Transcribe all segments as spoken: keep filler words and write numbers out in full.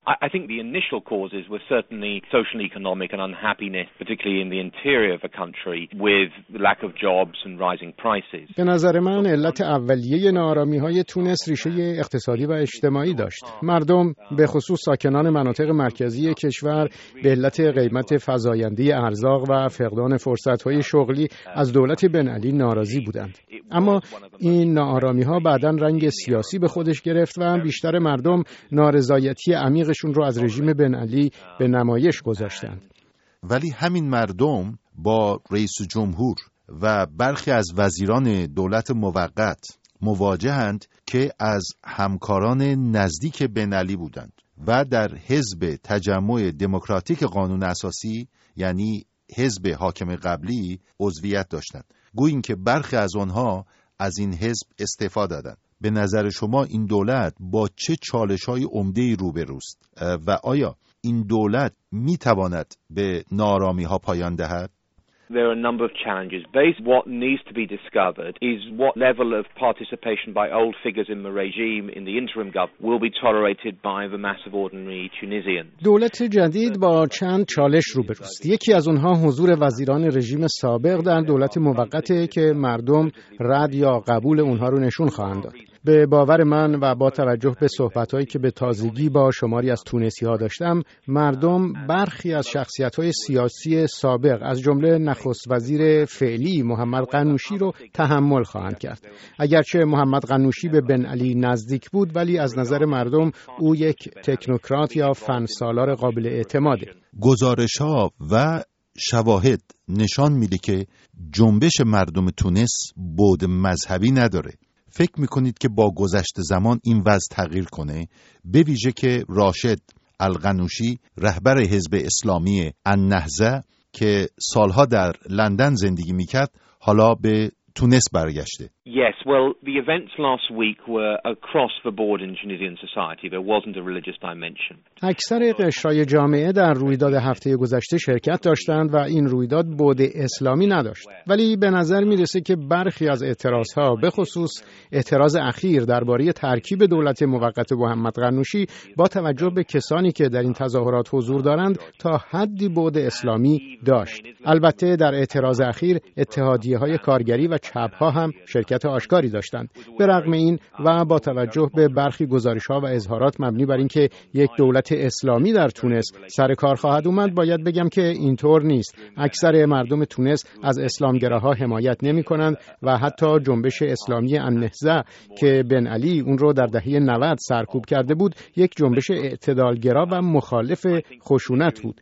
I think the initial causes were certainly social and economic and unhappiness, particularly in the interior of the country, with the lack of jobs and rising prices. به نظر من علت اولیه ناآرامی‌های تونس ریشه اقتصادی و اجتماعی داشت. مردم به خصوص ساکنان مناطق مرکزی کشور به علت قیمت فزاینده ارزاق و فقدان فرصت‌های شغلی از دولت بن علی ناراضی بودند. اما این ناآرامی‌ها بعداً رنگ سیاسی به خودش گرفت و بیشتر مردم نارضایتی عمیقشون رو از رژیم بن علی به نمایش گذاشتند. ولی همین مردم با رئیس جمهور و برخی از وزیران دولت موقت مواجهند که از همکاران نزدیک بن علی بودند و در حزب تجمع دموکراتیک قانون اساسی، یعنی حزب حاکم قبلی، عضویت داشتند. گوییم که برخی از آنها از این حزب استعفا دادند. به نظر شما این دولت با چه چالش‌های عمده‌ای روبروست و آیا این دولت می‌تواند به ناآرامی‌ها پایان دهد؟ There are a number of challenges. Based what needs to be discovered is what level of participation by old figures in the regime in the interim government will be tolerated by the mass of ordinary Tunisians. دولت جدید با چند چالش روبروست. یکی از اونها حضور وزیران رژیم سابق در دولت موقته که مردم رد یا قبول اونها رو نشون خواهند داد. به باور من و با توجه به صحبت‌هایی که به تازگی با شماری از تونسی‌ها داشتم، مردم برخی از شخصیت‌های سیاسی سابق از جمله نخست وزیر فعلی محمد قنوشی رو تحمل خواهند کرد. اگرچه محمد قنوشی به بن علی نزدیک بود، ولی از نظر مردم او یک تکنوکرات یا فنسالار قابل اعتماده. گزارش‌ها و شواهد نشان میده که جنبش مردم تونس بعد مذهبی نداره. فکر میکنید که با گذشت زمان این وضع تغییر کنه؟ به ویژه که راشد القنوشی رهبر حزب اسلامی النهضه که سالها در لندن زندگی میکرد حالا به تونس برگشته. Yes, well, the events last week were across the board in Tunisian society. There wasn't a religious dimension. اکثر قشرهای جامعه در رویداد هفته گذشته شرکت داشتند و این رویداد بعد اسلامی نداشت. ولی به نظر میرسه که برخی از اعتراضها، به خصوص اعتراض اخیر درباره ترکیب دولت موقت محمد قنوشی، با توجه به کسانی که در این تظاهرات حضور دارند تا حدی بعد اسلامی داشت. البته در اعتراض اخیر اتحادیه‌های کارگری و چپ‌ها هم شرکت آشکاری داشتند. به رغم این و با توجه به برخی گزارش‌ها و اظهارات مبنی بر اینکه یک دولت اسلامی در تونس سر کار خواهد اومد، باید بگم که اینطور نیست. اکثر مردم تونس از اسلامگراها حمایت نمی‌کنند و حتی جنبش اسلامی النهضه که بن علی اون رو در دهه نود سرکوب کرده بود، یک جنبش اعتدالگرا و مخالف خشونت بود.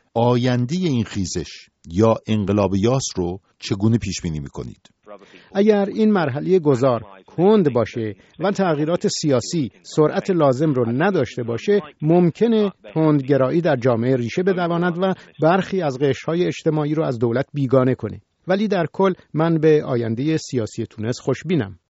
آینده این خیزش یا انقلاب یاس رو چگونه پیش بینی می‌کنید؟ اگر این مرحله گذار کند باشه و تغییرات سیاسی سرعت لازم رو نداشته باشه، ممکنه تندگرایی در جامعه ریشه بدواند و برخی از قشرهای اجتماعی رو از دولت بیگانه کنه. ولی در کل من به آینده سیاسی تونس خوشبینم.